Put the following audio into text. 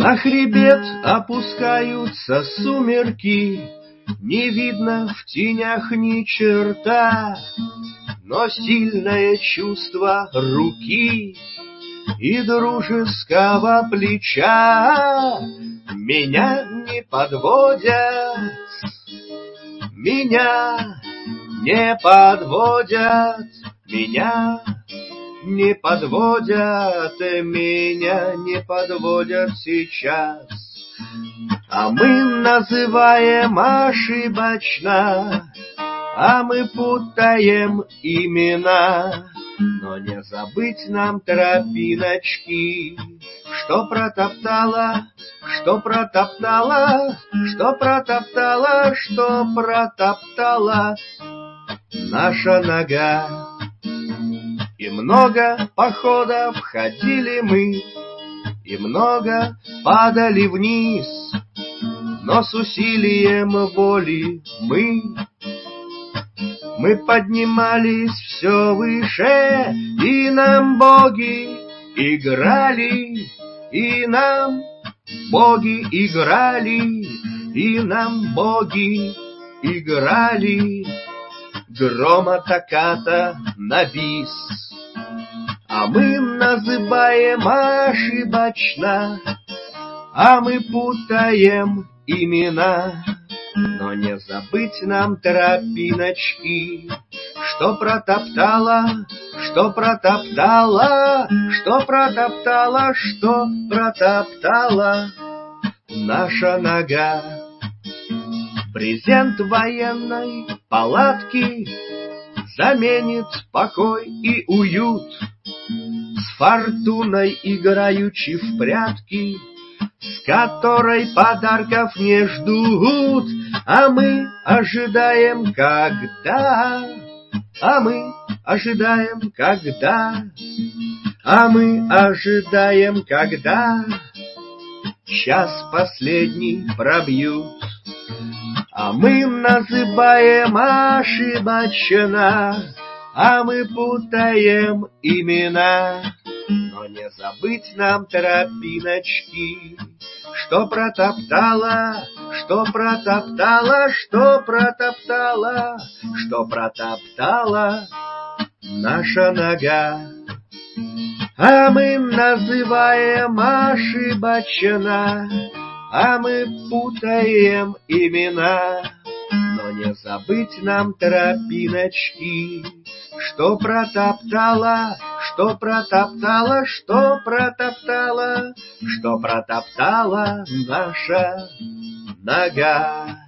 На хребет опускаются сумерки, не видно в тенях ни черта, но сильное чувство руки и дружеского плеча меня не подводят, меня не подводят, меня не подводят, меня не подводят сейчас. А мы называем ошибочно, а мы путаем имена. Но не забыть нам тропиночки, что протоптала, что протоптала, что протоптала, что протоптала наша нога. И много походов ходили мы, и много падали вниз, но с усилием воли мы поднимались все выше, и нам боги играли, и нам боги играли, и нам боги играли грома токката на бис. А мы называем ошибочно, а мы путаем имена. Но не забыть нам тропиночки, что протоптала, что протоптала, что протоптала, что протоптала наша нога. Брезент военной палатки заменит покой и уют, с фортуной играючи в прятки, с которой подарков не ждут. А мы ожидаем когда, а мы ожидаем когда, а мы ожидаем когда час последний пробьют. А мы называем ошибочно, а мы путаем имена. Но не забыть нам тропиночки, что протоптала, что протоптала, что протоптала, что протоптала наша нога. А мы называем ошибочно, а мы путаем имена. Но не забыть нам тропиночки, что протоптала, что протоптала, что протоптала, что протоптала наша нога.